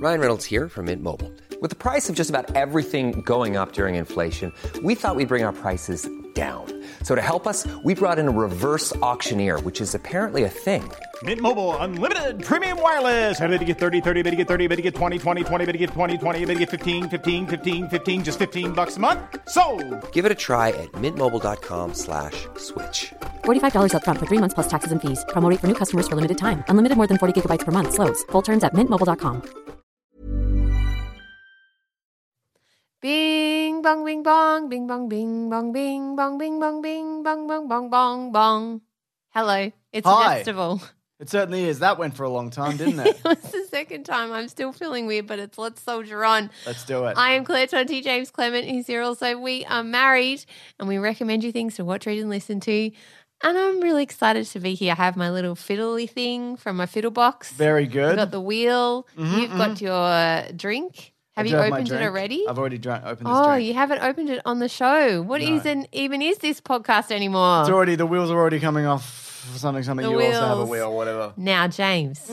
Ryan Reynolds here from Mint Mobile. With the price of just about everything going up during inflation, we thought we'd bring our prices down. So to help us, we brought in a reverse auctioneer, which is apparently a thing. Mint Mobile Unlimited Premium Wireless. How to get 30, 30, bit to get 30, bit to get 20, 20, 20, bit to get 20, 20, bit to get 15, 15, 15, 15, just $15 a month? Sold! Give it a try at mintmobile.com/switch. $45 up front for 3 months plus taxes and fees. Promo rate for new customers for limited time. Unlimited more than 40 gigabytes per month. Slows full terms at mintmobile.com. Bing bong bing bong bing bong bing bong bing bong bing bong bing bong bong bong bong bong. Hello, it's a Hi. festival. It certainly is. That went for a long time, didn't it? It was the second time. I'm still feeling weird, but it's let's soldier on. Let's do it. I am Claire Tonti, James Clement. He's here also. We are married and we recommend you things to watch, read and listen to. And I'm really excited to be here. I have my little fiddly thing from my fiddle box. Very I've good. got the wheel. You've got your drink. Have you I do have my opened it drink. already? I've already opened this Oh, drink. you haven't opened it on the show. What even is this podcast anymore? It's already, the wheels are already coming off something. The You also have a wheels. wheel, whatever. Now, James,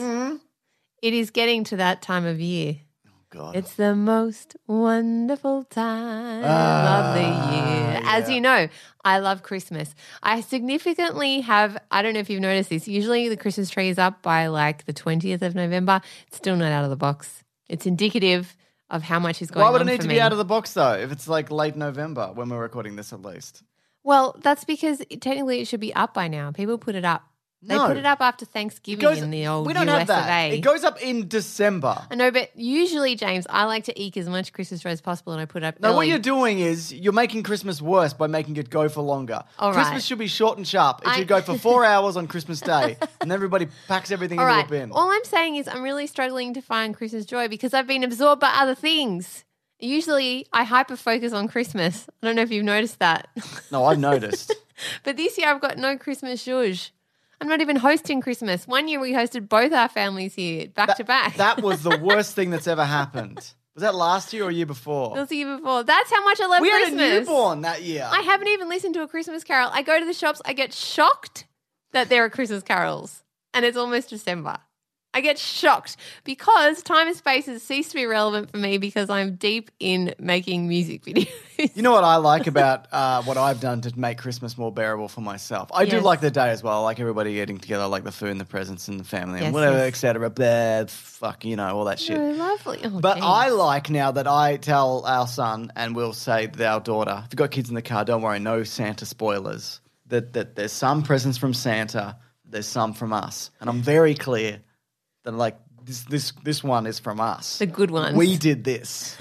it is getting to that time of year. God. It's the most wonderful time of the year. As yeah. you know, I love Christmas. I significantly have, I don't know if you've noticed this, usually the Christmas tree is up by like the 20th of November. It's still not out of the box. It's indicative of how much is going on Why would it need for to me. be out of the box, though, if it's like late November when we're recording this at least? Well, that's because technically it should be up by now. People put it up. They No. put it up after Thanksgiving in the old we don't US have that. of A. It goes up in December. I know, but usually, James, I like to eke as much Christmas joy as possible and I put it up No, early. what you're doing is you're making Christmas worse by making it go for longer. All Christmas right. should be short and sharp. It should go for 4 hours on Christmas Day, and everybody packs everything All into right. a bin. All I'm saying is I'm really struggling to find Christmas joy because I've been absorbed by other things. Usually I hyper-focus on Christmas. I don't know if you've noticed that. No, I've noticed. But this year I've got no Christmas zhuzh. I'm not even hosting Christmas. One year we hosted both our families here back to back. That was the worst thing that's ever happened. Was that last year or year before? That was the year before. That's how much I love We Christmas. had a newborn that year. I haven't even listened to a Christmas carol. I go to the shops, I get shocked that there are Christmas carols and it's almost December. I get shocked because time and space has ceased to be relevant for me because I'm deep in making music videos. You know what I like about what I've done to make Christmas more bearable for myself? I do Yes. like the day as well. I like everybody getting together, I like the food and the presents and the family Yes, and whatever, yes. etc. Blah, fuck, you know, all that shit. Oh, lovely. Oh, But geez. I like now that I tell our son and we'll say to our daughter, if you've got kids in the car, don't worry, no Santa spoilers. That there's some presents from Santa, there's some from us. And I'm very clear that like this one is from us. The good ones. We did this.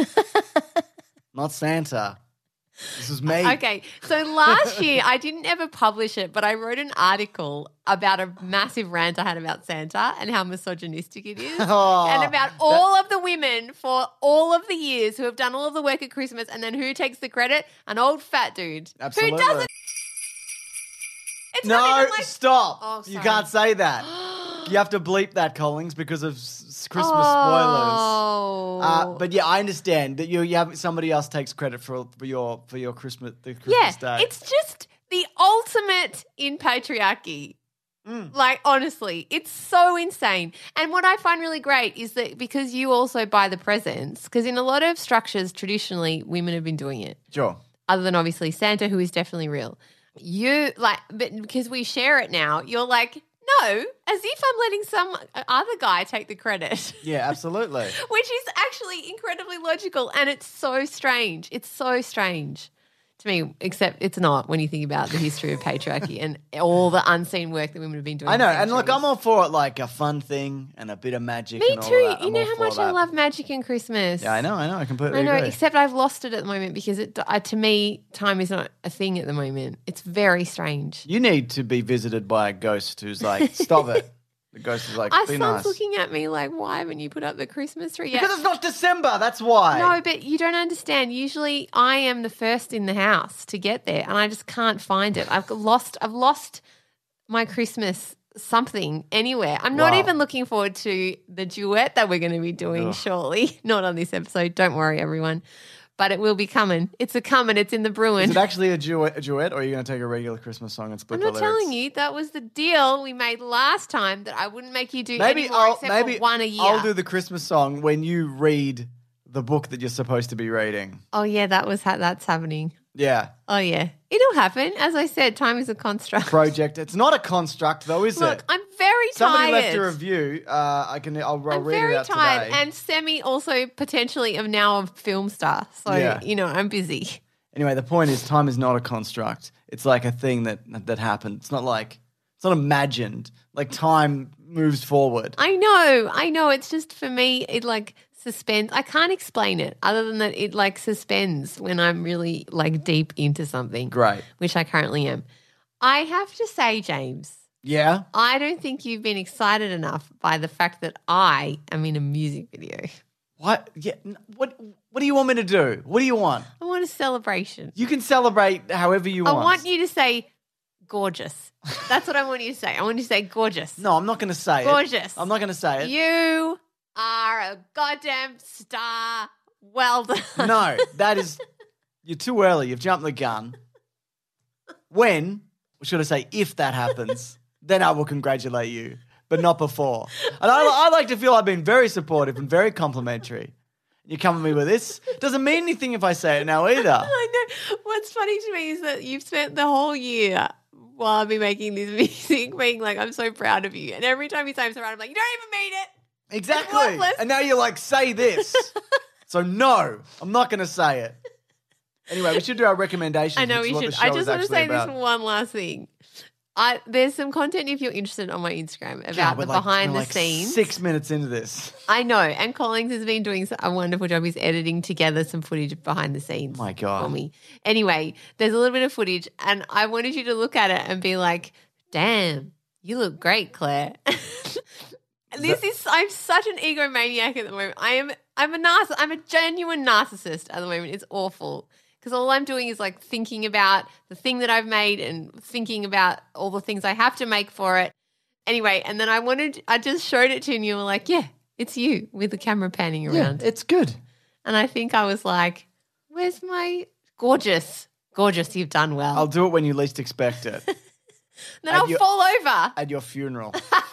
Not Santa. This was me. Okay, so last year I didn't ever publish it, but I wrote an article about a massive rant I had about Santa and how misogynistic it is, Oh, and about all of the women for all of the years who have done all of the work at Christmas, and then who takes the credit? An old fat dude Absolutely. who doesn't. It's not No, even like, stop. Oh, You sorry. can't say that. You have to bleep that, Collings, because of Christmas spoilers. Oh, But yeah, I understand that you have somebody else takes credit for your Christmas yeah, day. it's just the ultimate in patriarchy. Like, honestly, it's so insane. And what I find really great is that because you also buy the presents, because in a lot of structures, traditionally, women have been doing it, Sure. other than obviously Santa, who is definitely real. You, like, but because we share it now, you're like, no, as if I'm letting some other guy take the credit. Yeah, absolutely. Which is actually incredibly logical, and it's so strange. It's so strange to me, except it's not when you think about the history of patriarchy and all the unseen work that women have been doing. I know, for and look, centuries. I'm all for it, like a fun thing and a bit of magic. Me and all too. that. You I'm know all how for much I that. love magic and Christmas. Yeah, I know, I completely I know, agree. except I've lost it at the moment because to me, time is not a thing at the moment. It's very strange. You need to be visited by a ghost who's like, stop it. The ghost is like, Our be son's nice. looking at me like, why haven't you put up the Christmas tree yet? Because it's not December, that's why. No, but you don't understand. Usually I am the first in the house to get there and I just can't find it. I've lost my Christmas something anywhere. I'm not Wow. even looking forward to the duet that we're going to be doing shortly. Not on this episode. Don't worry, everyone. but it will be coming. It's a coming. It's in the brewing. Is it actually a duet, or are you going to take a regular Christmas song and split I'm the not lyrics? telling you. That was the deal we made last time that I wouldn't make you do Maybe anymore except for one a year. I'll do the Christmas song when you read the book that you're supposed to be reading. Oh, yeah, that's happening. Yeah. Oh, yeah. It'll happen. As I said, time is a construct. Project. It's not a construct though, is Look, it? I'm very Somebody tired. left a review. I'll I'm read very it out tired. today. And Semi also potentially am now a film star. So, Yeah. I'm busy. Anyway, the point is time is not a construct. It's like a thing that happened. It's not imagined. Like time moves forward. I know. It's just for me, it like suspends. I can't explain it other than that it like suspends when I'm really like deep into something. Great. Which I currently am. I have to say, James, Yeah. I don't think you've been excited enough by the fact that I am in a music video. What? Yeah. What do you want me to do? What do you want? I want a celebration. You can celebrate however you I want. want you to say gorgeous. That's what I want you to say. I want you to say gorgeous. No, I'm not going to say it. Gorgeous. I'm not going to say it. You are a goddamn star. Well done. No, you're too early. You've jumped the gun. When, or should I say if that happens, then I will congratulate you, but not before. And I like to feel I've been very supportive and very complimentary. You come at me with this. Doesn't mean anything if I say it now either. I know. What's funny to me is that you've spent the whole year while I've been making this music being like, I'm so proud of you. And every time you say I'm so proud, I'm like, you don't even mean it. Exactly. It's worthless. And now you're like, say this. So no, I'm not going to say it. Anyway, we should do our recommendations. I know which we is what should. the show I is just want to actually say about. this one last thing. There's some content if you're interested on my Instagram about God, the we're behind we're the scenes. 6 minutes into this. I know, and Collins has been doing a wonderful job. He's editing together some footage behind the scenes. My God. For me. Anyway, there's a little bit of footage, and I wanted you to look at it and be like, "Damn, you look great, Claire." I'm such an egomaniac at the moment. I'm a genuine narcissist at the moment. It's awful. Because all I'm doing is like thinking about the thing that I've made and thinking about all the things I have to make for it. Anyway, and then I just showed it to you and you were like, yeah, it's you with the camera panning around. Yeah, it's good. And I think I was like, where's my gorgeous, you've done well. I'll do it when you least expect it. Then I'll fall over. At your funeral.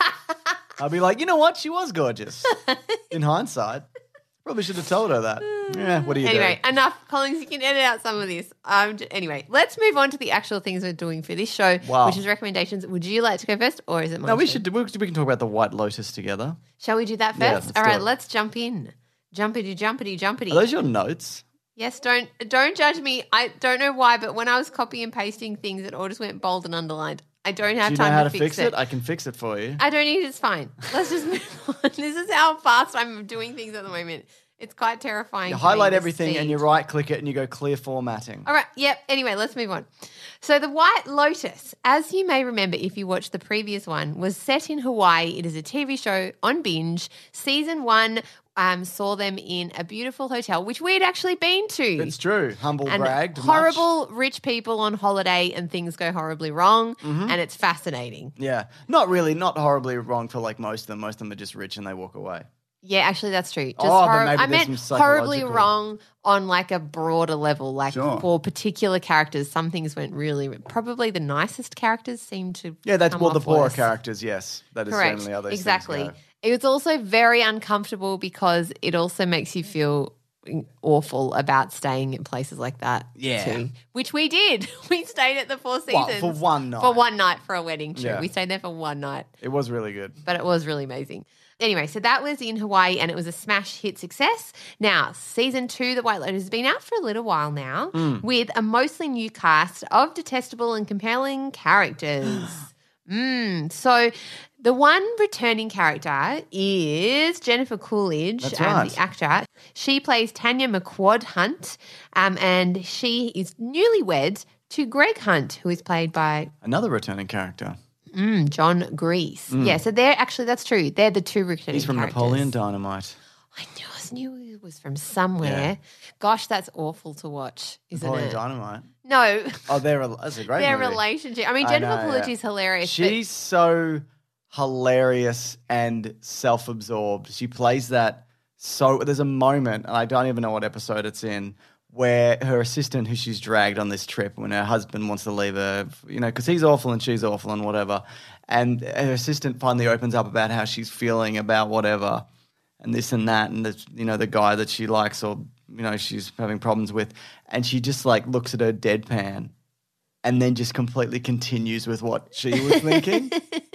I'll be like, you know what? She was gorgeous. In hindsight. Probably should have told her that. Yeah, what do you do? Anyway, enough. Collins, you can edit out some of this. Anyway, let's move on to the actual things we're doing for this show, Wow. which is recommendations. Would you like to go first or is it my No, we turn? can talk about the White Lotus together. Shall we do that first? Yeah, let's All do right, it. let's jump in. Jumpity. Are those your notes? Yes, don't judge me. I don't know why, but when I was copy and pasting things, it all just went bold and underlined. I don't have Do you time know how to fix fix it? I can fix it for you. I don't need it. It's fine. Let's just move on. This is how fast I'm doing things at the moment. It's quite terrifying. You to highlight me, the everything and speed. you right click it and you go clear formatting. All right. Yep. Anyway, let's move on. So the White Lotus, as you may remember if you watched the previous one, was set in Hawaii. It is a TV show on Binge. Season 1 saw them in a beautiful hotel, which we had actually been to. It's true. Humble and bragged. horrible rich people on holiday and things go horribly wrong, Mm-hmm. and it's fascinating. Yeah. Not horribly wrong for like most of them. Most of them are just rich and they walk away. Yeah, actually, that's true. Just Oh, but maybe I there's meant some horribly psychological- wrong on like a broader level. Like Sure. for particular characters, some things went really. Probably the nicest characters seemed to. Yeah, that's come more the off poorer worse. characters, yes. That is Correct. certainly how those Exactly. things go. It was also very uncomfortable because it also makes you feel awful about staying in places like that. Yeah. Too, which we did. We stayed at the Four What, Seasons for one night? For one night for a wedding. True. Yeah. We stayed there for one night. It was really good. But it was really amazing. Anyway, so that was in Hawaii and it was a smash hit success. Now, season 2, The White Lotus, has been out for a little while now with a mostly new cast of detestable and compelling characters. So the one returning character is Jennifer Coolidge, That's right. the actor. She plays Tanya McQuad Hunt, and she is newlywed to Greg Hunt, who is played by Another returning character. John Grease. Yeah, so they're actually, that's true. They're the two returning He's from characters. Napoleon Dynamite. I knew he was from somewhere. Gosh, that's awful to watch, isn't Napoleon it? Dynamite. No, Oh, that's a great their movie. relationship. I mean, I Jennifer know, Coolidge yeah. is hilarious. She's so hilarious and self-absorbed. She plays that so. There's a moment, and I don't even know what episode it's in, where her assistant, who she's dragged on this trip when her husband wants to leave her, because he's awful and she's awful and whatever. And her assistant finally opens up about how she's feeling about whatever and this and that and, the guy that she likes or, she's having problems with. And she just like looks at her deadpan and then just completely continues with what she was thinking.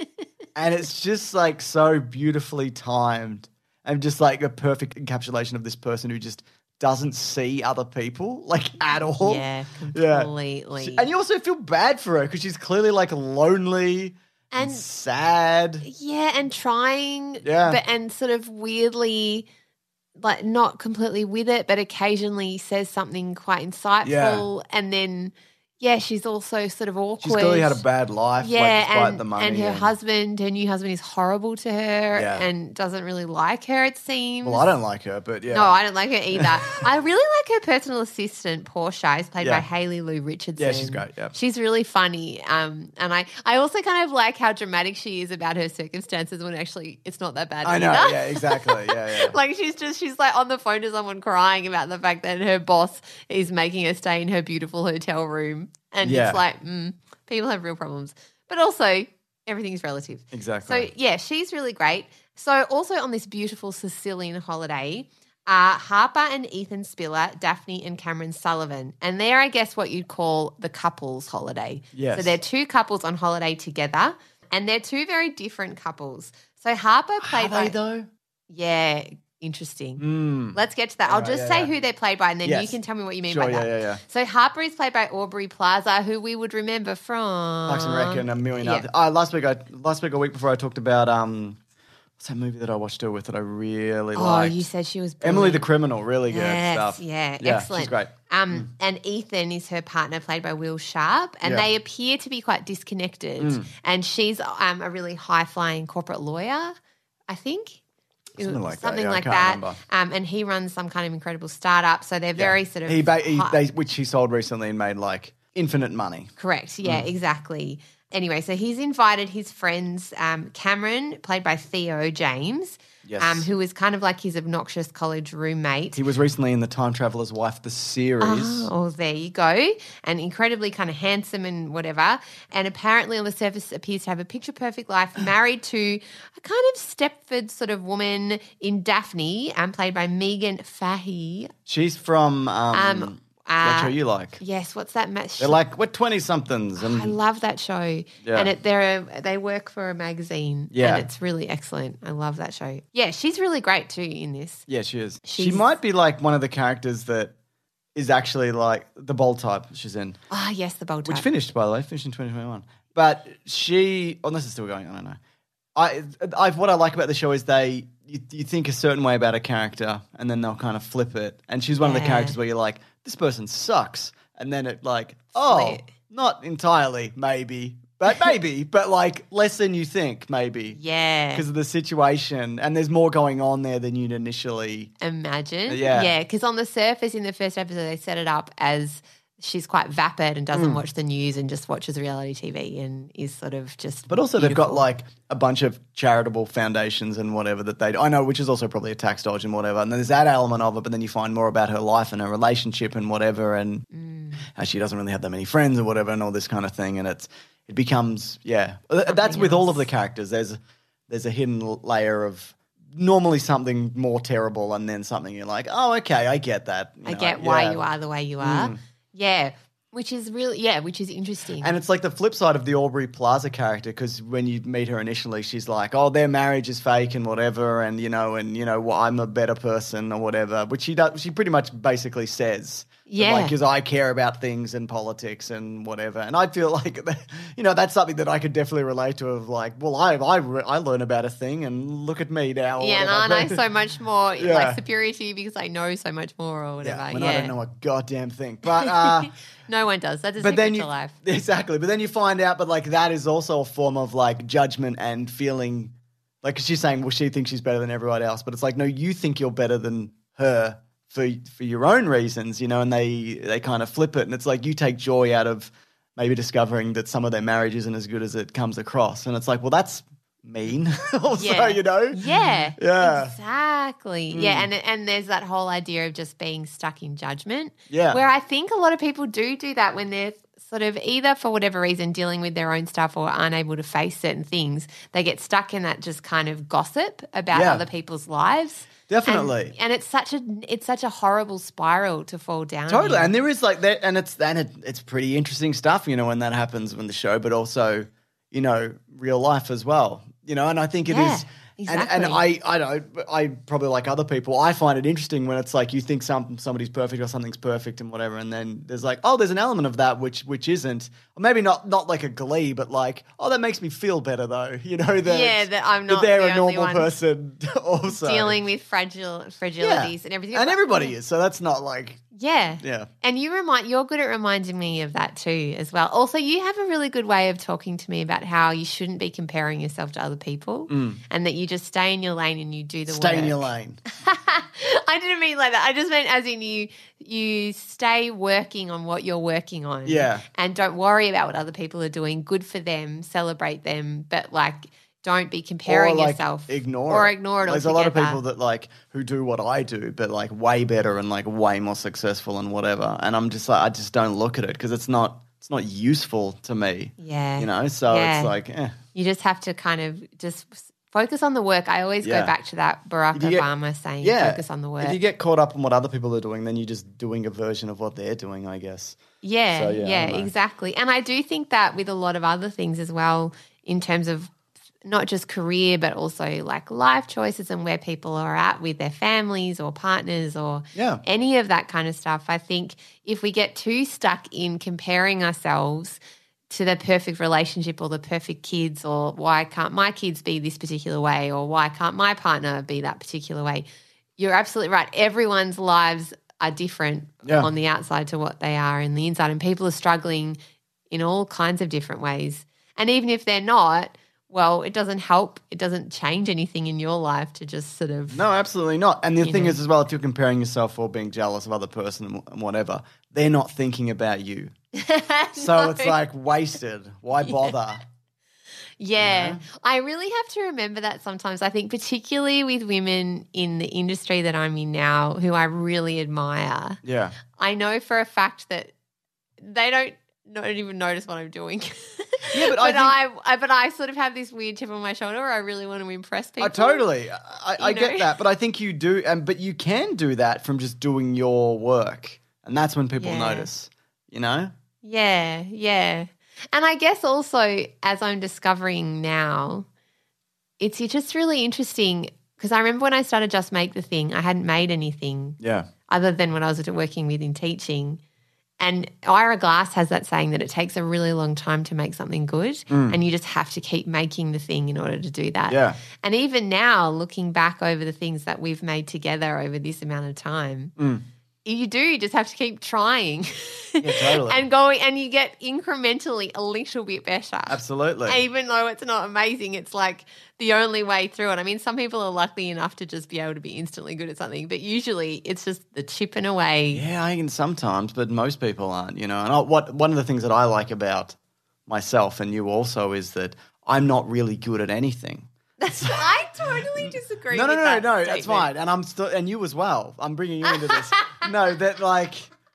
And it's just like so beautifully timed and just like a perfect encapsulation of this person who just doesn't see other people like at all. Yeah, completely. Yeah. And you also feel bad for her because she's clearly like lonely and sad. Yeah, and trying, Yeah. but and sort of weirdly, like not completely with it, but occasionally says something quite insightful, and then. Yeah, she's also sort of awkward. She's clearly had a bad life, despite the money. And her new husband is horrible to her and doesn't really like her, it seems. Well, I don't like her, but yeah. No, I don't like her either. I really like her personal assistant, Portia, who's played by Hayley Lou Richardson. Yeah, she's great, yeah. She's really funny. And I also kind of like how dramatic she is about her circumstances when actually it's not that bad I know, either. yeah, exactly, yeah. Like she's like on the phone to someone crying about the fact that her boss is making her stay in her beautiful hotel room. And it's like, people have real problems. But also, everything's relative. Exactly. So, yeah, she's really great. So, also on this beautiful Sicilian holiday, Harper and Ethan Spiller, Daphne and Cameron Sullivan. And they're, I guess, what you'd call the couples holiday. Yes. So, they're two couples on holiday together. And they're two very different couples. So, Harper played by... Are they, though? Yeah, interesting. Let's get to that. I'll just yeah, say yeah. who they're played by and then Yes. you can tell me what you mean Sure, by that. yeah. So Harper is played by Aubrey Plaza, who we would remember from Parks and Rec and a million yeah. other. Last week, a week before, I talked about what's that movie that I watched her with that I really liked? Oh, you said she was Emily the brilliant. Criminal, really good Yes, stuff. yeah, yeah, excellent. She's great. And Ethan is her partner, played by Will Sharp, and Yeah. they appear to be quite disconnected. And she's a really high-flying corporate lawyer, I think. Something like that, Something yeah, I like can't that. remember. And he runs some kind of incredible startup, so they're very sort of Which he sold recently and made like infinite money. Correct. Yeah, exactly. Anyway, so he's invited his friends, Cameron, played by Theo James, Yes. who is kind of like his obnoxious college roommate. He was recently in The Time Traveler's Wife, the series. Oh, there you go. And incredibly kind of handsome and whatever. And apparently on the surface appears to have a picture-perfect life, married to a kind of Stepford sort of woman in Daphne, played by Megan Fahey. She's from What Show You Like. Yes, what's that match? They're like, we're 20-somethings. I love that show. Yeah. And they work for a magazine. Yeah. And it's really excellent. I love that show. Yeah, she's really great too in this. Yeah, she is. She She's- might be like one of the characters that is actually like the Bold Type she's in. Ah, yes, the bold type. Which finished, by the way, finished in 2021. But she, unless it's still going, I don't know. What I like about the show is you think a certain way about a character and then they'll kind of flip it. And she's one of the Yeah. characters where you're like, this person sucks. And then it like, oh, Flip. not entirely, maybe. But maybe, but like less than you think, maybe. Yeah. Because of the situation. And there's more going on there than you'd initially. Imagine. Yeah. Yeah, because on the surface in the first episode, they set it up as she's quite vapid and doesn't watch the news and just watches reality TV and is sort of just. But also they've got beautiful. like a bunch of charitable foundations and whatever that I know, which is also probably a tax dodge and whatever. And then there's that element of it, but then you find more about her life and her relationship and whatever and how she doesn't really have that many friends or whatever and all this kind of thing. And it becomes, that's with all of the characters. There's a hidden layer of normally something more terrible and then something you're like, oh, okay, I get that. I get why you are the way you are. Yeah. Which is interesting. And it's like the flip side of the Aubrey Plaza character because when you meet her initially, she's like, oh, their marriage is fake and whatever and, well, I'm a better person or whatever, which she pretty much basically says. Yeah. Like, because I care about things and politics and whatever. And I feel like, that's something that I could definitely relate to of like, well, I learn about a thing and look at me now. or yeah, and whatever. I know so much more, Yeah. like superior to you because I know so much more or whatever. Yeah, when I don't know a goddamn thing. But No one does. That's a but secret then to you life. exactly. But then you find out, but like that is also a form of like judgment and feeling, like 'cause she's saying, well, she thinks she's better than everyone else, but it's like, no, you think you're better than her for your own reasons, and they kind of flip it, and it's like you take joy out of maybe discovering that some of their marriage isn't as good as it comes across, and it's like, well, that's mean also, Yeah. you know? Yeah. Yeah. Exactly. Yeah. And there's that whole idea of just being stuck in judgment. Yeah. Where I think a lot of people do that when they're sort of either for whatever reason dealing with their own stuff or unable to face certain things. They get stuck in that just kind of gossip about Yeah. other people's lives. Definitely. And it's such a horrible spiral to fall down. Totally. in. And there is like that, and it's pretty interesting stuff, you know, when that happens in the show, but also, you know, real life as well, you know, and I think it Yeah, is. exactly. And I don't, I probably like other people, I find it interesting when it's like you think somebody's perfect or something's perfect and whatever, and then there's like, oh, there's an element of that which isn't, or maybe not like a glee, but like, oh, that makes me feel better though, you know, that I'm not they're the a only normal one person also dealing with fragilities and everything. and everybody is, so that's not like, Yeah. yeah. And you're good at reminding me of that too as well. Also, you have a really good way of talking to me about how you shouldn't be comparing yourself to other people and that you just stay in your lane and you do the work. Stay in your lane. I didn't mean like that. I just meant as in you stay working on what you're working on. Yeah. And don't worry about what other people are doing. Good for them. Celebrate them. But like don't be comparing or like yourself. ignore it There's altogether. a lot of people that like who do what I do, but like way better and like way more successful and whatever. And I'm just like, I just don't look at it because it's not useful to me. Yeah. You know, so Yeah. it's like, You just have to kind of just focus on the work. I always Yeah. go back to that Barack If you get- Obama saying, yeah. focus on the work. If you get caught up on what other people are doing, then you're just doing a version of what they're doing, I guess. Yeah, So, yeah, I don't know. exactly. And I do think that with a lot of other things as well, in terms of not just career, but also like life choices and where people are at with their families or partners or Yeah. any of that kind of stuff. I think if we get too stuck in comparing ourselves to the perfect relationship or the perfect kids or why can't my kids be this particular way or why can't my partner be that particular way, you're absolutely right. Everyone's lives are different Yeah. on the outside to what they are in the inside, and people are struggling in all kinds of different ways. And even if they're not, well, it doesn't help. It doesn't change anything in your life to just sort of No, absolutely not. And the You thing know. is as well, if you're comparing yourself or being jealous of other person and whatever, they're not thinking about you. So it's like wasted. Why bother? Yeah. I really have to remember that sometimes. I think particularly with women in the industry that I'm in now who I really admire. Yeah. I know for a fact that they don't even notice what I'm doing. Yeah, but but I sort of have this weird chip on my shoulder where I really want to impress people. Totally. I You get know? that, but I think you do, but you can do that from just doing your work, and that's when people Yeah. notice. You know? Yeah, yeah. And I guess also as I'm discovering now, it's just really interesting because I remember when I started Just Make the Thing, I hadn't made anything Yeah. other than when I was working with in teaching. And Ira Glass has that saying that it takes a really long time to make something good and you just have to keep making the thing in order to do that. Yeah. And even now, looking back over the things that we've made together over this amount of time, you do just have to keep trying Yeah, totally. and going, and you get incrementally a little bit better. Absolutely. Even though it's not amazing, it's like the only way through it. I mean, some people are lucky enough to just be able to be instantly good at something, but usually it's just the chipping away. Yeah, I can sometimes, but most people aren't, you know. And one of the things that I like about myself and you also is that I'm not really good at anything. I totally disagree. No, with that that's statement. fine. And I'm still, and you as well. I'm bringing you into this. No, that like,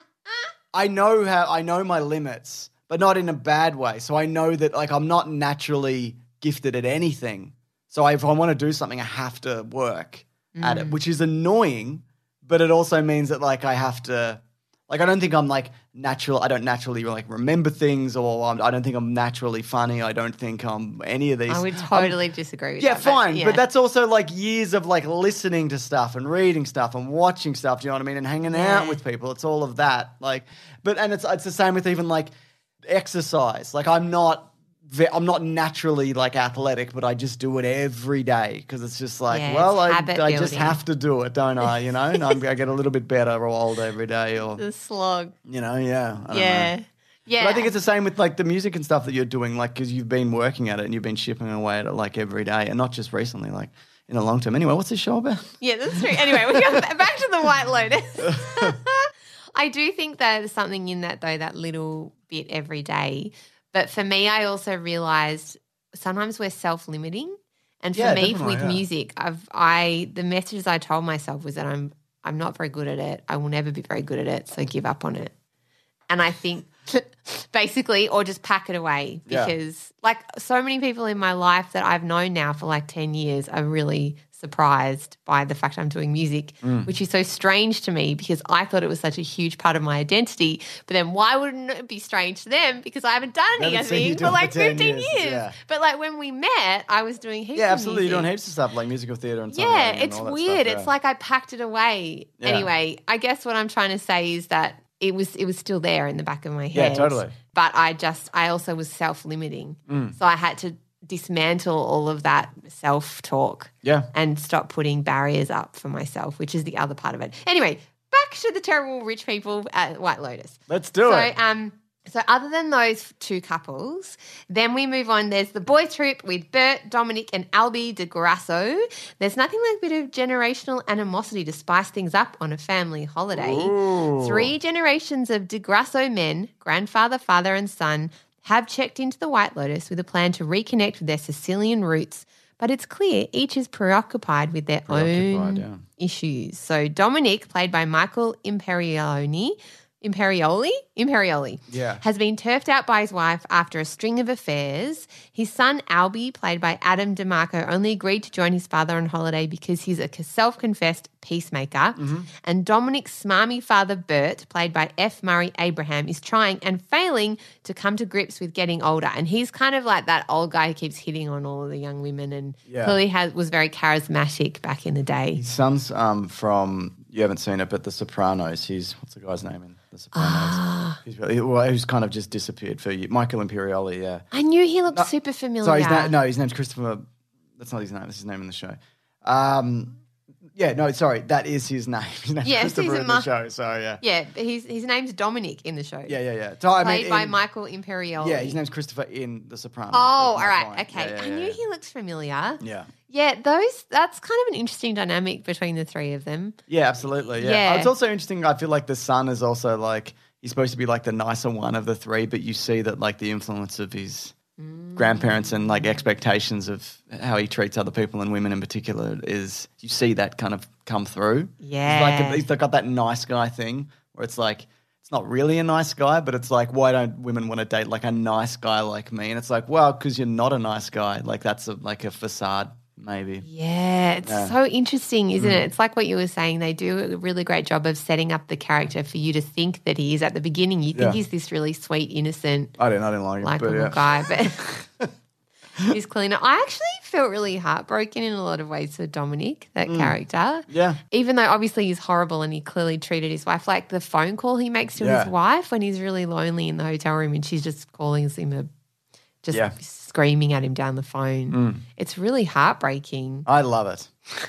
I know my limits, but not in a bad way. So I know that like I'm not naturally gifted at anything. So if I want to do something, I have to work at it, which is annoying. But it also means that like I have to, like I don't think I'm like natural. I don't naturally like remember things, or I don't think I'm naturally funny. I don't think I'm any of these. I would totally disagree with Yeah, that. fine. yeah. But that's also like years of like listening to stuff and reading stuff and watching stuff, do you know what I mean? And hanging out with people. It's all of that. Like, and it's the same with even like exercise. Like I'm not naturally like athletic, but I just do it every day because it's just like, Yeah, well, it's I habit just building. have to do it, don't I? You know, and I get a little bit better or older every day, or the slog. you know, yeah, I don't know. Yeah. Yeah. But I think it's the same with like the music and stuff that you're doing, like because you've been working at it and you've been chipping away at it like every day, and not just recently, like in a long term. Anyway, what's this show about? Yeah, that's true. Anyway, we go back to the White Lotus. I do think that there's something in that though, that little bit every day. But for me, I also realized sometimes we're self-limiting And for Yeah, me, definitely, with yeah. music, the messages I told myself was that I'm not very good at it. I will never be very good at it, so give up on it. And I think basically, or just pack it away Yeah. because like so many people in my life that I've known now for like 10 years are really surprised by the fact I'm doing music, which is so strange to me because I thought it was such a huge part of my identity. But then why wouldn't it be strange to them? Because I haven't done They haven't seen you anything do for it like for 10 15 years, years. yeah. But like when we met, I was doing heaps Yeah, of absolutely. You're music. doing heaps of stuff like musical theatre and songwriting. Yeah, and it's all that weird. Stuff, It's like I packed it away. Yeah. Anyway, I guess what I'm trying to say is that it was still there in the back of my head. Yeah, totally. But I also was self-limiting. So I had to dismantle all of that self-talk. Yeah. And stop putting barriers up for myself, which is the other part of it. Anyway, back to the terrible rich people at White Lotus. Let's do it. So other than those two couples, then we move on. There's the boy troupe with Bert, Dominic and Albie de Grasso. There's nothing like a bit of generational animosity to spice things up on a family holiday. 3 generations of de Grasso men, grandfather, father and son, have checked into the White Lotus with a plan to reconnect with their Sicilian roots, but it's clear each is preoccupied with their own issues. So Dominic, played by Michael Imperioli, Yeah. has been turfed out by his wife after a string of affairs. His son Albie, played by Adam DeMarco, only agreed to join his father on holiday because he's a self-confessed peacemaker. And Dominic's smarmy father Bert, played by F. Murray Abraham, is trying and failing to come to grips with getting older. And he's kind of like that old guy who keeps hitting on all of the young women and clearly was very charismatic back in the day. His son's from, you haven't seen it, but The Sopranos. What's the guy's name in The Sopranos? Who's kind of just disappeared for you. Michael Imperioli, yeah. I knew he looked super familiar. Sorry, his name's Christopher. That's not his name. That's his name in the show. That is his name. His name's Christopher in the show, so yeah. Yeah, his name's Dominic in the show. Yeah. So, Played by Michael Imperioli. Yeah, his name's Christopher in The Sopranos. Oh, all That's my right. point. Okay. I knew he looked familiar. Yeah. Yeah, that's kind of an interesting dynamic between the three of them. Yeah, absolutely. Yeah. It's also interesting. I feel like the son is also like, he's supposed to be like the nicer one of the three, but you see that like the influence of his grandparents and like expectations of how he treats other people and women in particular is, you see that kind of come through. Yeah. He's got that nice guy thing where it's like, it's not really a nice guy, but it's like, why don't women want to date like a nice guy like me? And it's like, well, because you're not a nice guy. Like that's like a facade. Maybe. Yeah, it's so interesting, isn't it? It's like what you were saying. They do a really great job of setting up the character for you to think that he is at the beginning. You think he's this really sweet, innocent, I didn't like him, likable guy, but he's clean. I actually felt really heartbroken in a lot of ways for Dominic, that character. Yeah. Even though obviously he's horrible and he clearly treated his wife, like the phone call he makes to his wife when he's really lonely in the hotel room and she's just calling him screaming at him down the phone. It's really heartbreaking. I love it.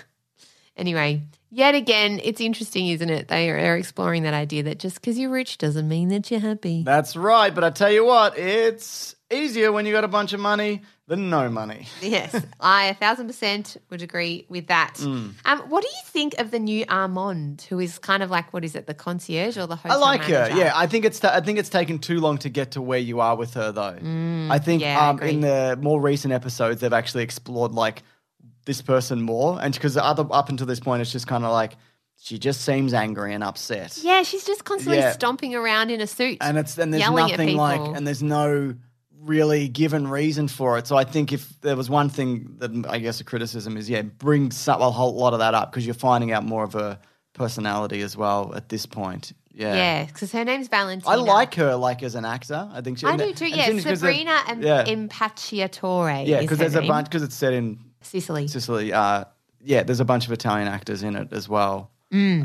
Anyway, yet again, it's interesting, isn't it? They're exploring that idea that just because you're rich doesn't mean that you're happy. That's right. But I tell you what, it's easier when you got a bunch of money than no money. Yes, I 1,000% would agree with that. What do you think of the new Armand, who is kind of like, what is it, the concierge or the hotel I like manager? her. Yeah, I think it's taken too long to get to where you are with her, though. I think I agree. in the more recent episodes, they've actually explored like this person more, and because up until this point, it's just kind of like she just seems angry and upset. Yeah, she's just constantly stomping around in a suit, and there's yelling at nothing people. and there's no really given reason for it. So I think if there was one thing that I guess a criticism is, bring a whole lot of that up because you're finding out more of her personality as well at this point. Yeah, because her name's Valentina. I like her like as an actor. I think I do too. Yeah, Sabrina and Impacciatore. Yeah, because there's a bunch, because it's set in Sicily. There's a bunch of Italian actors in it as well, who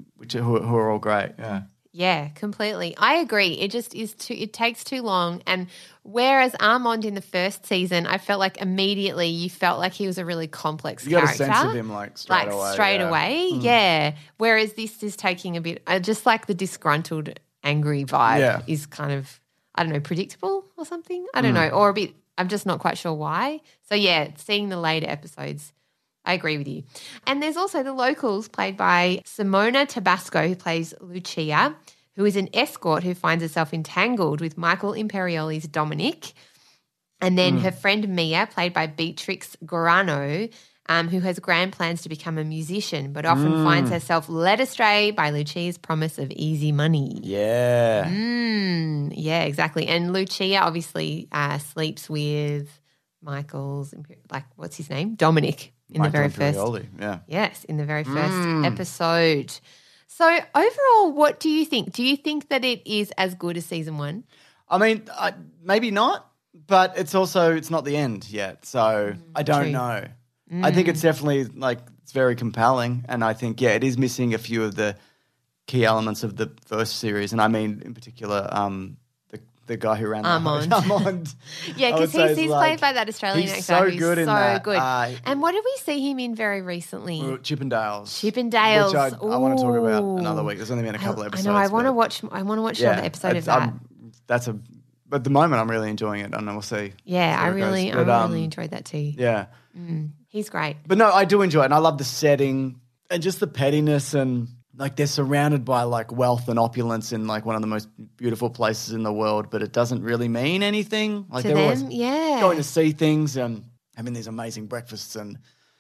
are all great. Yeah. Yeah, completely. I agree. It just is it takes too long. And whereas Armand in the first season, I felt like immediately you felt like he was a really complex character. You got a sense of him like straight away. Yeah. Whereas this is taking a bit, just like the disgruntled, angry vibe is kind of, I don't know, predictable or something. I don't know. Or a bit, I'm just not quite sure why. So yeah, seeing the later episodes, I agree with you. And there's also the locals played by Simona Tabasco, who plays Lucia, who is an escort who finds herself entangled with Michael Imperioli's Dominic. And then her friend Mia, played by Beatrix Gorano, who has grand plans to become a musician but often finds herself led astray by Lucia's promise of easy money. Yeah. Yeah, exactly. And Lucia obviously sleeps with Michael's, what's his name? Dominic in the very first. Yeah. Yes, in the very first episode. So overall, what do you think? Do you think that it is as good as season 1? I mean, maybe not, but it's not the end yet. So I don't know. I think it's definitely it's very compelling. And I think, it is missing a few of the key elements of the first series. And I mean, in particular, the guy who ran Armand. Armand. Yeah, because he's played by that Australian actor. He's so good in that. Good. And what did we see him in very recently? Chippendales. Chippendales. Which I want to talk about another week. There's only been a couple episodes. I know. I want to watch another episode of that. But at the moment, I'm really enjoying it. I don't know. We'll see. Yeah, I really enjoyed that too. Yeah. He's great. But no, I do enjoy it. And I love the setting and just the pettiness and they're surrounded by wealth and opulence in one of the most beautiful places in the world, but it doesn't really mean anything. To them, going to see things and having these amazing breakfasts and,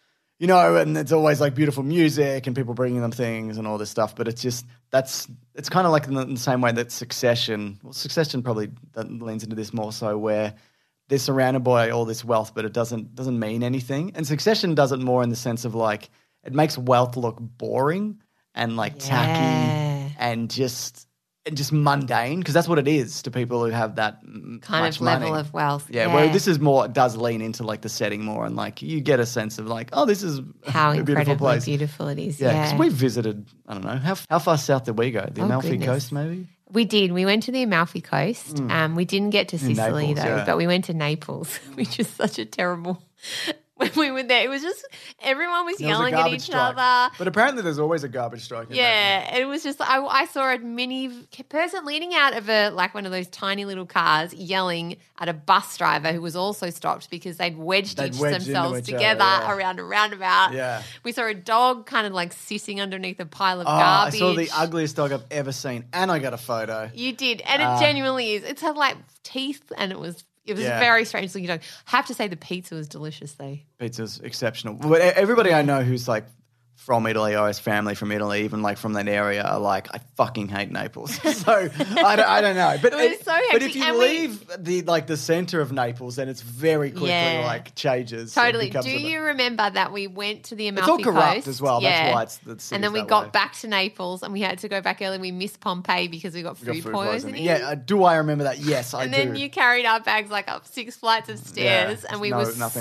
and it's always beautiful music and people bringing them things and all this stuff. But it's just, it's kind of in the same way that Succession probably leans into this more so where they're surrounded by all this wealth, but it doesn't mean anything. And Succession does it more in the sense of it makes wealth look boring and tacky and just mundane, because that's what it is to people who have that kind of level of wealth. Yeah, where this is more, does lean into the setting more and you get a sense of this is how a incredibly beautiful it is. Yeah, because we visited, I don't know, how far south did we go? The Amalfi Coast maybe? We did. We went to the Amalfi Coast. We didn't get to Sicily Naples, but we went to Naples, which was such a terrible. When we were there, it was just everyone was yelling at each other. But apparently there's always a garbage strike. It was just I saw a mini person leaning out of one of those tiny little cars yelling at a bus driver who was also stopped because they'd wedged themselves together around a roundabout. Yeah. We saw a dog kind of sitting underneath a pile of garbage. I saw the ugliest dog I've ever seen and I got a photo. You did. And it genuinely is. It's had teeth and it was a very strange looking dog. I have to say the pizza was delicious though. Pizza's exceptional. But everybody I know who's from Italy or his family from Italy, even from that area, are I fucking hate Naples. So I don't know. But it was so hectic. But if you leave the center of Naples, then it's very quickly changes. Totally. Do you remember that we went to the Amalfi Coast? It's all corrupt as well. Yeah. That's why it's the city. And then we got back to Naples and we had to go back early. We missed Pompeii because we got food poisoning. Yeah, do I remember that? Yes, I do. And then you carried our bags up 6 flights of stairs and we were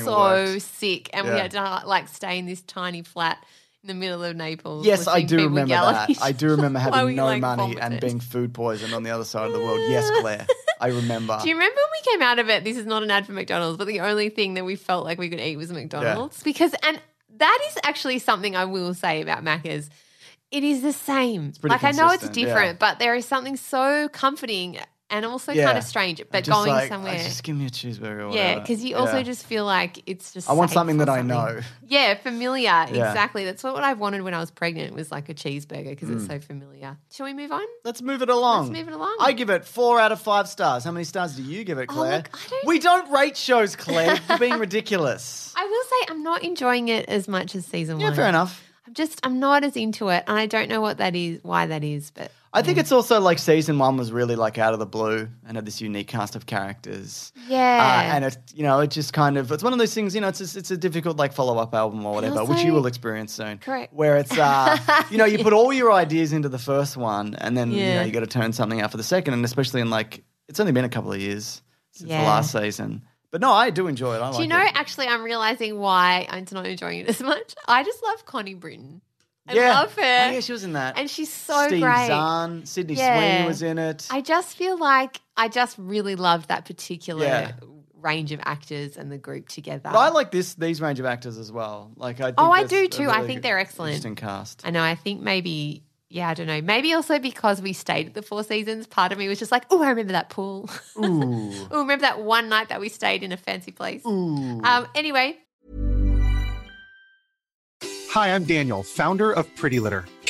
so sick and we had to stay in this tiny flat in the middle of Naples. Yes, I do remember that. I do remember having no money vomited. and being food poisoned on the other side of the world. Yes, Claire, I remember. Do you remember when we came out of it? This is not an ad for McDonald's, but the only thing that we felt like we could eat was McDonald's. And that is actually something I will say about Macca's. It is the same. It's pretty I know it's consistent, different, but there is something so comforting and also kind of strange, but going somewhere. Just give me a cheeseburger or whatever. Yeah, because you also just feel like it's just I want safe something that I something. know. Yeah, familiar. Exactly. That's what I wanted when I was pregnant. It was a cheeseburger because it's so familiar. Shall we move on? Let's move it along. I give it 4 out of 5 stars. How many stars do you give it, Claire? We don't rate shows, Claire. You're being ridiculous. I will say I'm not enjoying it as much as season 1. Yeah, fair enough. I'm not as into it, and I don't know what that is, why that is, but I think it's also season 1 was really out of the blue and had this unique cast of characters. Yeah. And it just kind of, it's one of those things, it's a difficult follow-up album or whatever, also, which you will experience soon. Correct. Where it's, you put all your ideas into the first one and then, you got to turn something out for the second, and especially in it's only been a couple of years since the last season. But no, I do enjoy it. Do you know, actually, I'm realizing why I'm not enjoying it as much. I just love Connie Britton. I love her. Oh, yeah, she was in that. And she's so Steve great. Zahn, Sydney Sweeney was in it. I just feel like I just really loved that particular range of actors and the group together. But I like these range of actors as well. I do too. I think they're excellent. Interesting cast. I know. I think maybe... Yeah, I don't know. Maybe also because we stayed at the Four Seasons, part of me was just oh, I remember that pool. Ooh. Oh, remember that one night that we stayed in a fancy place. Ooh. Anyway. Hi, I'm Daniel, founder of Pretty Litter.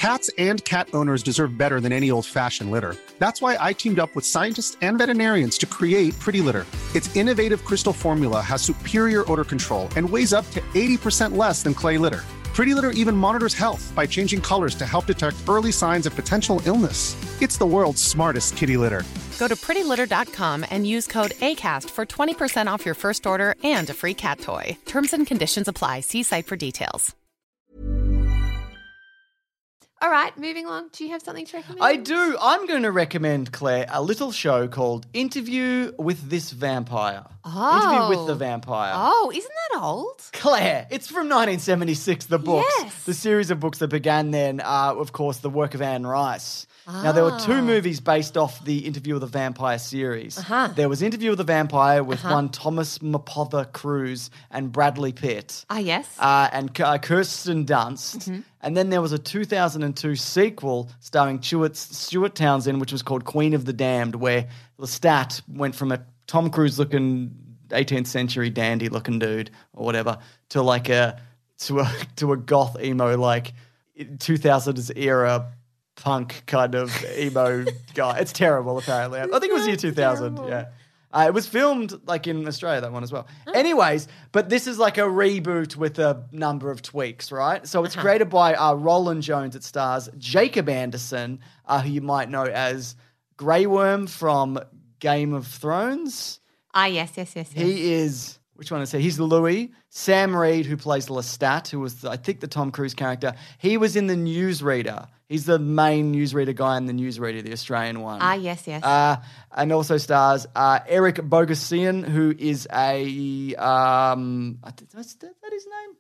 Cats and cat owners deserve better than any old-fashioned litter. That's why I teamed up with scientists and veterinarians to create Pretty Litter. Its innovative crystal formula has superior odor control and weighs up to 80% less than clay litter. Pretty Litter even monitors health by changing colors to help detect early signs of potential illness. It's the world's smartest kitty litter. Go to prettylitter.com and use code ACAST for 20% off your first order and a free cat toy. Terms and conditions apply. See site for details. All right, moving along. Do you have something to recommend? I do. I'm going to recommend, Claire, a little show called Interview with This Vampire. Oh. Interview with the Vampire. Oh, isn't that old? Claire, it's from 1976, the books. Yes. The series of books that began then are, of course, the work of Anne Rice. Now, there were 2 movies based off the Interview with the Vampire series. There was Interview with the Vampire with one Thomas Mapother Cruz and Bradley Pitt. Ah, yes. And Kirsten Dunst. And then there was a 2002 sequel starring Stuart Townsend, which was called Queen of the Damned, where Lestat went from a Tom Cruise-looking 18th century dandy-looking dude or whatever to like a goth emo, like 2000s era punk kind of emo guy. It's terrible, apparently. I think it was year 2000. Terrible. Yeah. It was filmed like in Australia, that one as well. Anyways, but this is like a reboot with a number of tweaks, right? So it's created by Roland Jones. It stars Jacob Anderson, who you might know as Grey Worm from Game of Thrones. Ah, yes. He is, which one is he? He's Louis. Sam Reed, who plays Lestat, who was, I think, the Tom Cruise character. He was in The Newsreader. He's the main newsreader guy in The Newsreader, the Australian one. Ah, yes. And also stars Eric Bogosian, who is a, is that his name?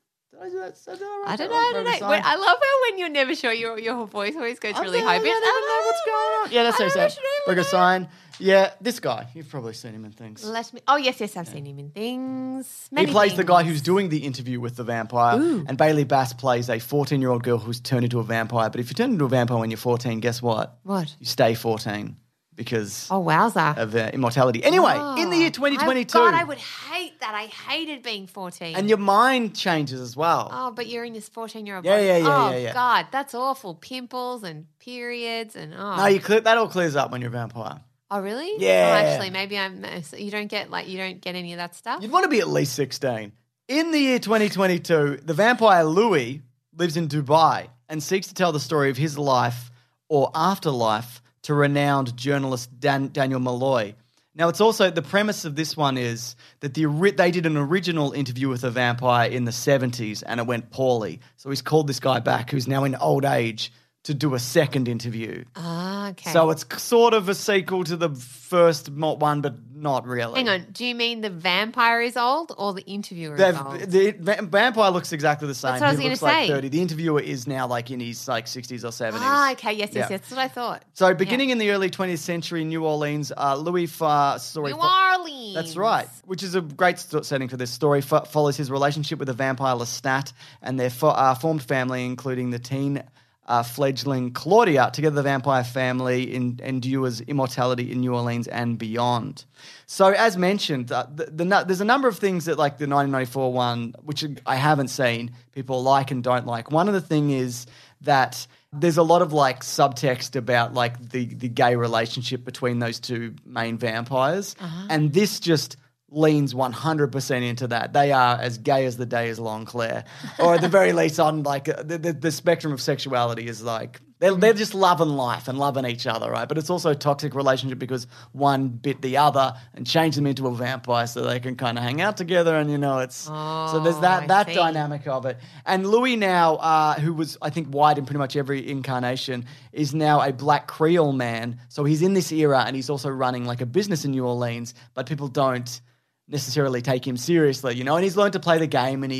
I don't know. Wait, I love how when you're never sure, your voice always goes really high pitched. I don't know what's going on. Yeah, that's so sad. Bogosian. Yeah, this guy. You've probably seen him in things. Oh, yes, I've seen him in things. He plays the guy who's doing the interview with the vampire. Ooh. And Bailey Bass plays a 14-year-old girl who's turned into a vampire. But if you turn into a vampire when you're 14, guess what? What? You stay 14 because wowza. of immortality. Anyway, in the year 2022. God, I would hate that. I hated being 14. And your mind changes as well. Oh, but you're in this 14-year-old body. Yeah. God, that's awful. Pimples and periods and No, that all clears up when you're a vampire. Oh, really? Yeah. Oh, actually, maybe you don't get any of that stuff? You'd want to be at least 16. In the year 2022, the vampire Louis lives in Dubai and seeks to tell the story of his life or afterlife to renowned journalist Daniel Malloy. Now, it's also, the premise of this one is that they did an original interview with a vampire in the 70s and it went poorly. So he's called this guy back who's now in old age to do a second interview. Ah, okay. So it's sort of a sequel to the first one, but not really. Hang on. Do you mean the vampire is old or the interviewer is old? The vampire looks exactly the same. That's what I was he looks gonna like say. 30. The interviewer is now like in his like 60s or 70s. Ah, okay. Yes. That's what I thought. So beginning in the early 20th century in New Orleans, Louis New Orleans. That's right, which is a great setting for this story. Follows his relationship with the vampire Lestat and their formed family, including the teen fledgling Claudia. Together, the vampire family endures immortality in New Orleans and beyond. So, as mentioned, there's a number of things that, like the 1994 one, which I haven't seen, people like and don't like. One of the things is that there's a lot of like subtext about like the gay relationship between those two main vampires, and this just leans 100% into that. They are as gay as the day is long, Claire. Or at the very least on like the spectrum of sexuality is like, they're just loving life and loving each other, right? But it's also a toxic relationship because one bit the other and changed them into a vampire so they can kind of hang out together and, it's... so there's that dynamic of it. And Louis now, who was, I think, white in pretty much every incarnation, is now a black Creole man. So he's in this era and he's also running like a business in New Orleans, but people don't necessarily take him seriously, and he's learned to play the game, and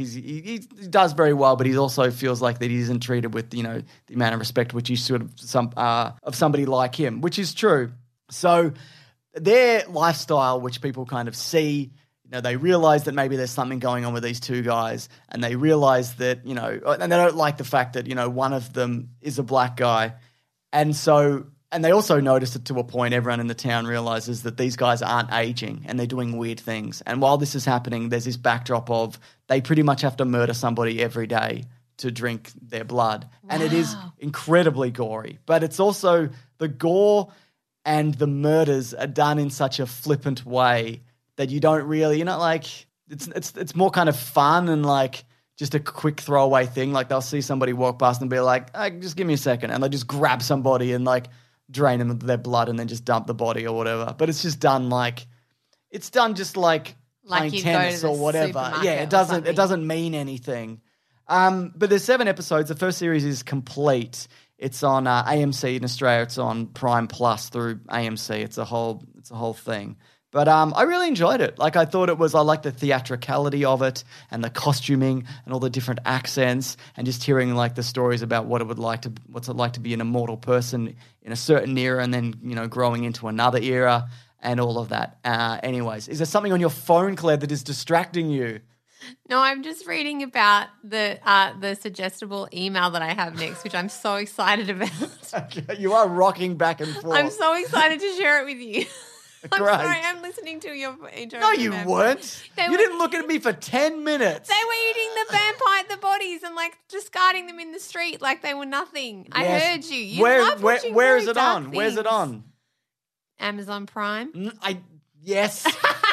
he does very well, but he also feels like that he isn't treated with the amount of respect which he should of somebody like him, which is true. So their lifestyle, which people kind of see, they realize that maybe there's something going on with these two guys, and they realize that and they don't like the fact that one of them is a black guy, and they also notice it to a point, everyone in the town realizes that these guys aren't aging and they're doing weird things. And while this is happening, there's this backdrop of they pretty much have to murder somebody every day to drink their blood. And it is incredibly gory. But it's also the gore and the murders are done in such a flippant way that you don't really, like it's more kind of fun and like just a quick throwaway thing. Like they'll see somebody walk past and be like, just give me a second. And they'll just grab somebody and like drain them of their blood and then just dump the body or whatever. But it's just done it's done just like playing you'd go tennis to the or whatever. supermarket Yeah, or it something. doesn't mean anything. But there's 7 episodes. The first series is complete. It's on AMC in Australia. It's on Prime Plus through AMC. It's a whole thing. But I really enjoyed it. Like I like the theatricality of it and the costuming and all the different accents and just hearing like the stories about what's it like to be an immortal person in a certain era and then, growing into another era and all of that. Anyways, is there something on your phone, Claire, that is distracting you? No, I'm just reading about the suggestible email that I have next, which I'm so excited about. Okay, you are rocking back and forth. I'm so excited to share it with you. I'm Great. sorry, I'm listening to your intro. No, you weren't. They You were- didn't look at me for 10 minutes. They were eating the bodies and like discarding them in the street like they were nothing. I Yes. heard you. You love watching where very is it dark on? Where's it things. on? Amazon Prime. Yes.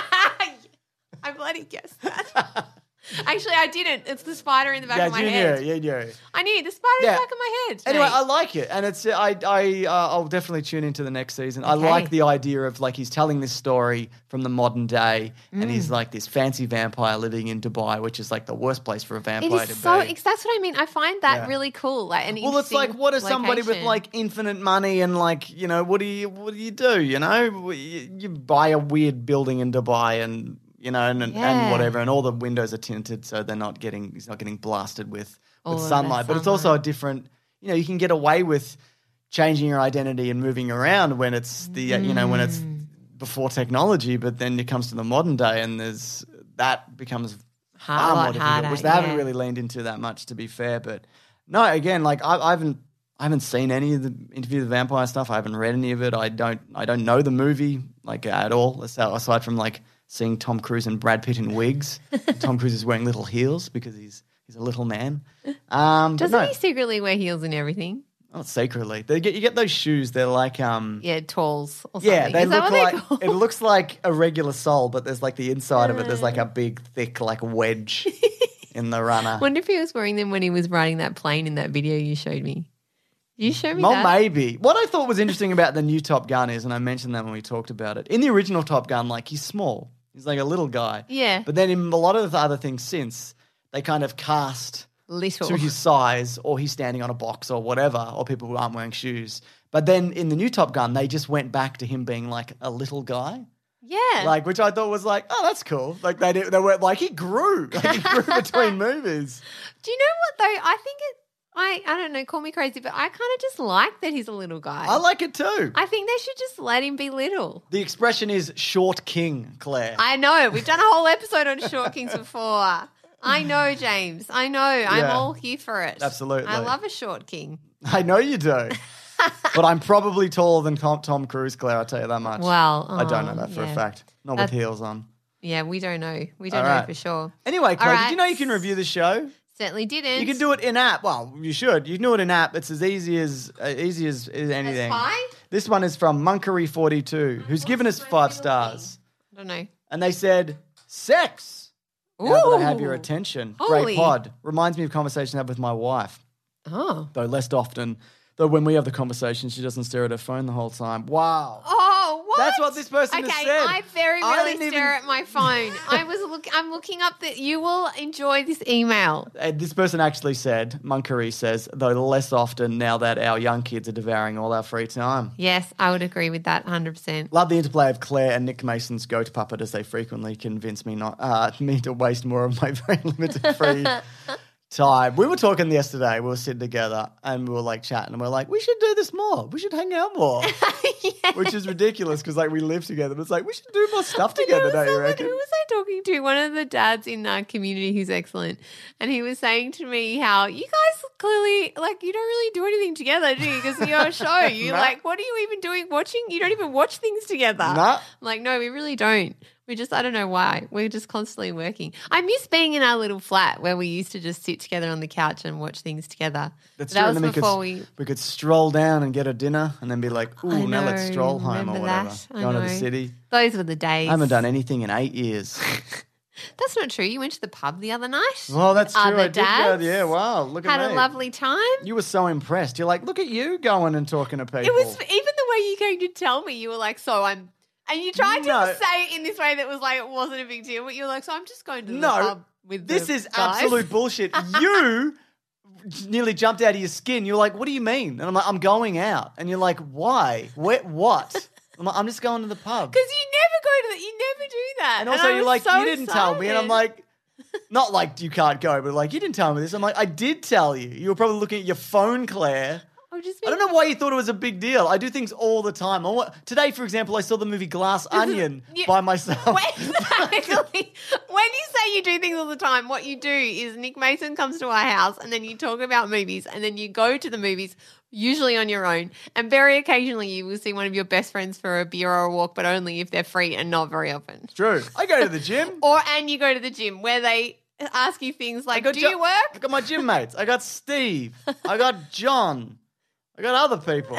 I bloody guessed that. Actually, I didn't. It's the spider in the back of my you head. knew. You knew. I knew the spider in Yeah. the back of my head. Anyway, mate. I like it, and it's I'll definitely tune into the next season. I Okay. like the idea of like he's telling this story from the modern day, and he's like this fancy vampire living in Dubai, which is like the worst place for a It vampire is to so. be. That's what I mean. I find that Yeah. really cool. Like, an Well, it's like, interesting what is somebody with location. like infinite money and like, what do you do? You buy a weird building in Dubai and and Yeah. whatever, and all the windows are tinted so he's not getting blasted with All of that sunlight. But it's also sunlight. a different, you can get away with changing your identity and moving around when it's when it's before technology. But then it comes to the modern day, and that becomes far more difficult, harder, which they haven't yeah. really leaned into that much, to be fair. But no, again, like I haven't seen any of the Interview with the Vampire stuff. I haven't read any of it. I don't know the movie like at all, aside from like seeing Tom Cruise and Brad Pitt in wigs. Tom Cruise is wearing little heels because he's a little man. But Doesn't no, he secretly wear heels and everything? not secretly. You get those shoes. They're like Yeah, talls or something. yeah, they Is that look what like they're called? it looks like a regular sole, but there's like the inside of it. There's like a big, thick, like wedge in the runner. Wonder if he was wearing them when he was riding that plane in that video you showed me. You showed me Well, that. maybe. What I thought was interesting about the new Top Gun is, and I mentioned that when we talked about it, in the original Top Gun, like he's small. He's like a little guy. Yeah. But then in a lot of the other things since, they kind of cast Little. to his size, or he's standing on a box or whatever, or people who aren't wearing shoes. But then in the new Top Gun, they just went back to him being like a little guy. Yeah. Like, which I thought was like, oh, that's cool. Like they were like, he grew. Like he grew between movies. Do you know what though? I think I don't know, call me crazy, but I kind of just like that he's a little guy. I like it too. I think they should just let him be little. The expression is short king, Claire. I know. We've done a whole episode on Short Kings before. I know, James. I know. I'm Yeah. all here for it. Absolutely. I love a short king. I know you do. But I'm probably taller than Tom Cruise, Claire, I'll tell you that much. Well, I don't know that for a yeah. fact. Not with That's- heels on. Yeah, we don't know. We don't All know right. for sure. Anyway, Claire, All did you know right. you can review the show? Certainly didn't. You can do it in app. Well, you should. You can do it in app. It's as easy as anything. pie? This one is from Monkery42, who's given us 5 stars. I don't know. And they said, sex. Now that I have your Ooh. attention. Holy. Great pod. Reminds me of conversation I have with my wife. Oh. Though less often. Though when we have the conversation, she doesn't stare at her phone the whole time. Wow. Oh, what? That's what this person has okay, said. I very I rarely didn't stare even- at my phone. I'm looking up that you will enjoy this email. This person actually said, Monkery says, though less often now that our young kids are devouring all our free time. Yes, I would agree with that 100%. Love the interplay of Claire and Nick Mason's goat puppet as they frequently convince me me to waste more of my very limited free time. We were talking yesterday. We were sitting together and we were like chatting and we are like, we should do this more. We should hang out more. Which is ridiculous because like we live together. But it's like we should do more stuff together, don't you reckon? Who was I talking to? One of the dads in our community who's excellent. And he was saying to me how you guys clearly, like, you don't really do anything together, do you? Because you're a show. You're No. like, what are you even doing watching? You don't even watch things together. No. I'm like, no, we really don't. I don't know why. We're just constantly working. I miss being in our little flat where we used to just sit together on the couch and watch things together. That's That true. was And then before we could stroll down and get a dinner and then be like, ooh, now let's stroll home or remember whatever. that? Go into the know. city. Those were the days. I haven't done anything in 8 years. That's not true. You went to the pub the other night. Well, that's with true. other I did go. dads. Yeah, wow. Look at Had me. a lovely time. You were so impressed. You're like, look at you going and talking to people. It was even the way you came to tell me. You were like, so I'm, and you tried to No. say it in this way that was like it wasn't a big deal, but you were like, so I'm just going to the No, pub with this the is guys. absolute bullshit. You nearly jumped out of your skin. You're like, what do you mean? And I'm like, I'm going out. And you're like, why? What? I'm like, I'm just going to the pub. Because you never do that. And also I you're was like, so you didn't tell me. And I'm excited. like, not like you can't go, but like, you didn't tell me this. I'm like, I did tell you. You were probably looking at your phone, Claire. I don't know why you thought it was a big deal. I do things all the time. Today, for example, I saw the movie Glass Onion by myself. Exactly. When you say you do things all the time, what you do is Nick Mason comes to our house and then you talk about movies and then you go to the movies, usually on your own. And very occasionally you will see one of your best friends for a beer or a walk, but only if they're free and not very often. True. I go to the gym. And you go to the gym where they ask you things like, do you I work? got my gym mates. I got Steve. I got John. I got other people.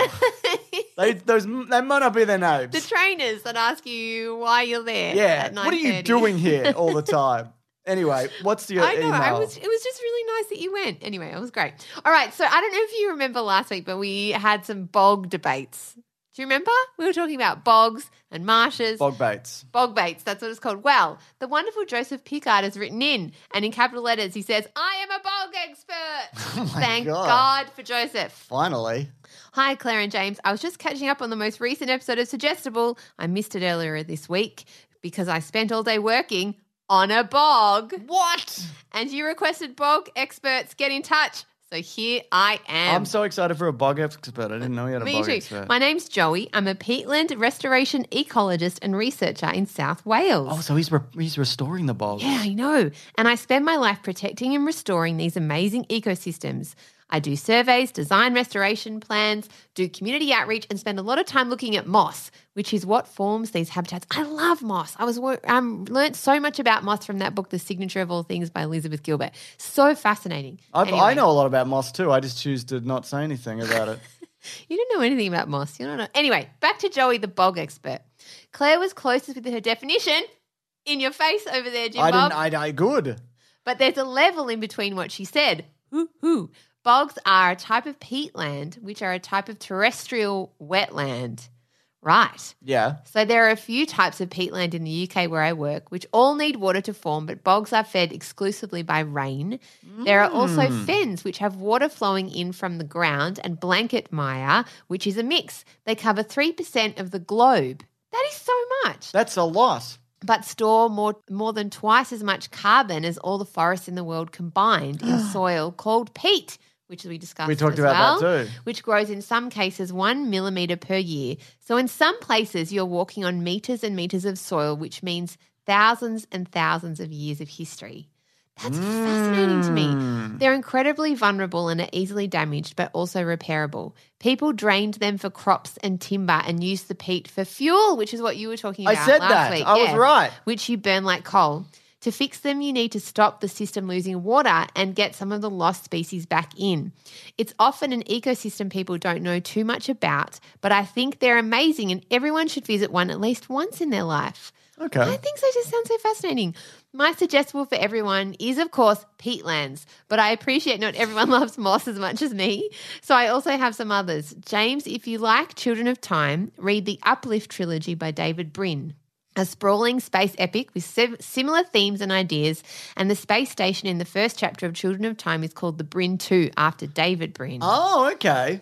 They might not be their names. The trainers that ask you why you're there. Yeah. At What are you 9:30. doing here all the time? Anyway, what's your I know. email? It was just really nice that you went. Anyway, it was great. All right. So I don't know if you remember last week, but we had some bog debates. Do you remember? We were talking about bogs and marshes. Bog baits. Bog baits, that's what it's called. Well, the wonderful Joseph Pickard has written in, and in capital letters he says, I am a bog expert. Oh my Thank God. God for Joseph. Finally. Hi, Claire and James. I was just catching up on the most recent episode of Suggestible. I missed it earlier this week because I spent all day working on a bog. What? And you requested bog experts get in touch. So here I am. I'm so excited for a bog expert. I didn't know you had a Me bog too. expert. My name's Joey. I'm a peatland restoration ecologist and researcher in South Wales. Oh, so he's restoring the bog. Yeah, I know. And I spend my life protecting and restoring these amazing ecosystems. I do surveys, design restoration plans, do community outreach, and spend a lot of time looking at moss, which is what forms these habitats. I love moss. I learned so much about moss from that book, The Signature of All Things by Elizabeth Gilbert. So fascinating. I Anyway. know a lot about moss too. I just choose to not say anything about it. You don't know anything about moss. You don't know. Anyway, back to Joey, the bog expert. Claire was closest with her definition. In your face over there, Jim Bob. I good. But there's a level in between what she said. Hoo. Bogs are a type of peatland, which are a type of terrestrial wetland. Right. Yeah. So there are a few types of peatland in the UK where I work, which all need water to form, but bogs are fed exclusively by rain. There are also fens, which have water flowing in from the ground, and blanket mire, which is a mix. They cover 3% of the globe. That is so much. That's a lot. But store more than twice as much carbon as all the forests in the world combined in soil called peat, which we discussed We talked as about well, that too. which grows in some cases 1 millimetre per year. So in some places you're walking on metres and metres of soil, which means thousands and thousands of years of history. That's fascinating to me. They're incredibly vulnerable and are easily damaged, but also repairable. People drained them for crops and timber and used the peat for fuel, which is what you were talking I about said last that. week. I was right. Which you burn like coal. To fix them, you need to stop the system losing water and get some of the lost species back in. It's often an ecosystem people don't know too much about, but I think they're amazing and everyone should visit one at least once in their life. Okay. I think they just sound so fascinating. My suggestible for everyone is, of course, peatlands, but I appreciate not everyone loves moss as much as me, so I also have some others. James, if you like Children of Time, read the Uplift trilogy by David Brin, a sprawling space epic with similar themes and ideas, and the space station in the first chapter of Children of Time is called the Brin 2 after David Brin. Oh, okay.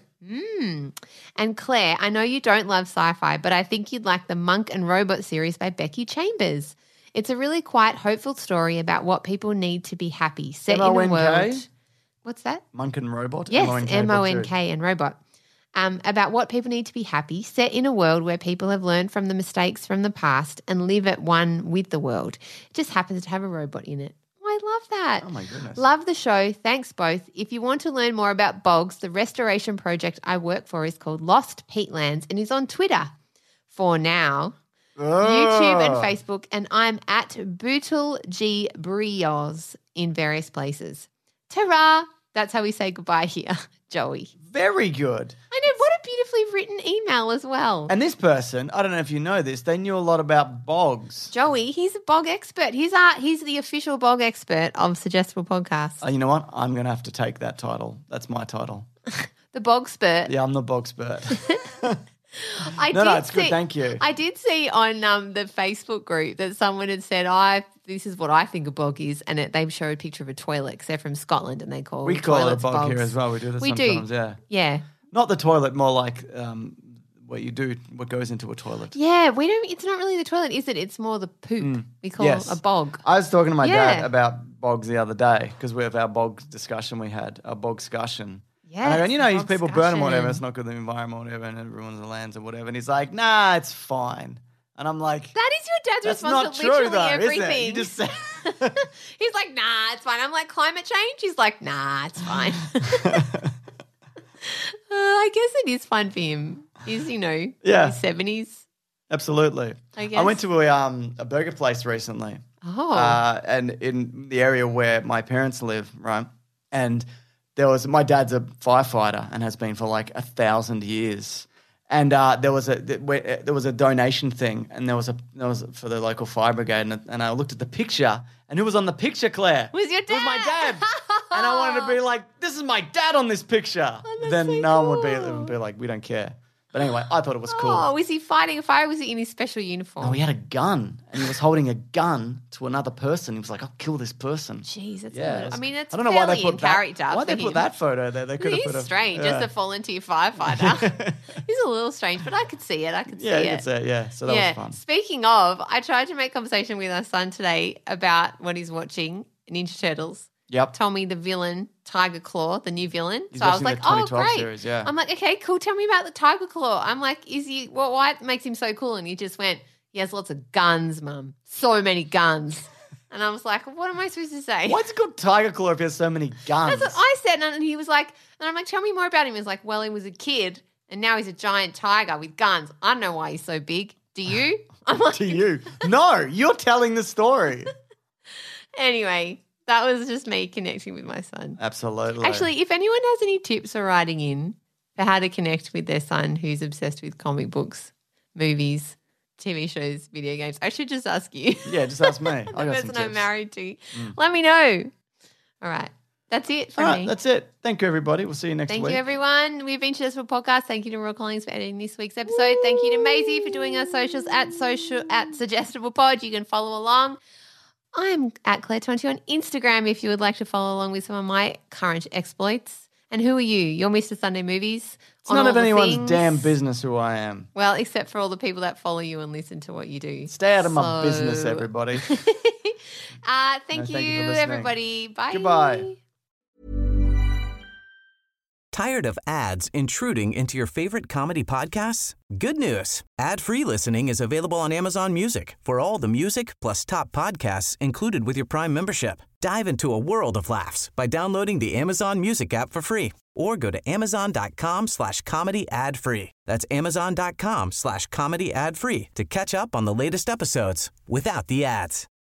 And Claire, I know you don't love sci-fi, but I think you'd like the Monk and Robot series by Becky Chambers. It's a really quite hopeful story about what people need to be happy, set in a M-O-N-K? world. What's that? Monk and Robot? Yes, M-O-N-K. M-O-N-K and Robot. About what people need to be happy, set in a world where people have learned from the mistakes from the past and live at one with the world. It just happens to have a robot in it. I love that. Oh, my goodness. Love the show. Thanks both. If you want to learn more about bogs, the restoration project I work for is called Lost Peatlands and is on Twitter for now. YouTube and Facebook, and I'm at Bootle G Brios in various places. Ta-ra! That's how we say goodbye here, Joey. Very good. I know, what a beautifully written email as well. And this person, I don't know if you know this, they knew a lot about bogs. Joey, he's a bog expert. He's the official bog expert of Suggestible Podcast. You know what? I'm going to have to take that title. That's my title. The bog spurt. Yeah, I'm the bog spurt. No, it's good. Thank you. I did see on the Facebook group that someone had said, this is what I think a bog is, and they showed a picture of a toilet because they're from Scotland and they call We call it a toilets bog bogs. here as well. We do this We sometimes, do. yeah. Yeah. Not the toilet, more like what goes into a toilet. Yeah, it's not really the toilet, is it? It's more the poop. We call Yes. a bog. I was talking to my Yeah. dad about bogs the other day because we have our bog discussion we had, our bog discussion. Yeah. And I go, these bog people burn them or whatever, discussion. it's not good for the environment or whatever, and it ruins the lands or whatever. And he's like, nah, it's fine. And I'm like, That is your dad's that's response not to true literally though, everything. is it? You just said He's like, nah, it's fine. I'm like, climate change? He's like, nah, it's fine. I guess it is fun for him. He's, Yeah. his 70s. Absolutely. I guess. I went to a burger place recently. Oh. And in the area where my parents live, right? And my dad's a firefighter and has been for like 1,000 years. And there was a donation thing, and there was for the local fire brigade, and I looked at the picture, and who was on the picture, Claire? Was your It was my dad. dad. And I wanted to be like, this is my dad on this picture. that's Then so no one cool. would be like, we don't care. But anyway, I thought it was cool. Oh, was he fighting a fire? Or was he in his special uniform? No, he had a gun, and he was holding a gun to another person. He was like, I'll kill this person. Jeez, that's Yeah, I mean, that's I don't know why they fairly put in character. Why for they him. put that photo there? They could have He's put strange, yeah. just a volunteer firefighter. He's a little strange, but I could see it. Yeah, you could say it, yeah. So that was fun. Speaking of, I tried to make conversation with our son today about what he's watching, Ninja Turtles. Yep. Told me the villain, Tiger Claw, the new villain. He's so I was watching like, the 2012 great. series, yeah. I'm like, okay, cool. Tell me about the Tiger Claw. I'm like, why makes him so cool? And he just went, he has lots of guns, Mum. So many guns. And I was like, what am I supposed to say? Why's it called Tiger Claw if he has so many guns? That's what I said. And he was like, and I'm like, tell me more about him. He was like, well, he was a kid and now he's a giant tiger with guns. I don't know why he's so big. Do you? I'm like, To you. No, you're telling the story. Anyway, that was just me connecting with my son. Absolutely. Actually, if anyone has any tips for writing in for how to connect with their son who's obsessed with comic books, movies, TV shows, video games, I should just ask you. Yeah, just ask me. I The got some person I'm tips. married to. Let me know. All right. That's it for All me. right, that's it. Thank you, everybody. We'll see you next Thank week. you, everyone. We've been Suggestible Podcast. Thank you to Royal Collins for editing this week's episode. Thank you to Maisie for doing our socials at Suggestible Pod. You can follow along. I'm at Claire20 on Instagram if you would like to follow along with some of my current exploits. And who are you? You're Mr. Sunday Movies. It's on none all of the anyone's things. damn business who I am. Well, except for all the people that follow you and listen to what you do. Stay out of my So- business, everybody. Thank No, thank you you, for listening. everybody. Bye. Goodbye. Tired of ads intruding into your favorite comedy podcasts? Good news. Ad-free listening is available on Amazon Music for all the music plus top podcasts included with your Prime membership. Dive into a world of laughs by downloading the Amazon Music app for free or go to amazon.com/comedy ad-free. That's amazon.com/comedy ad-free to catch up on the latest episodes without the ads.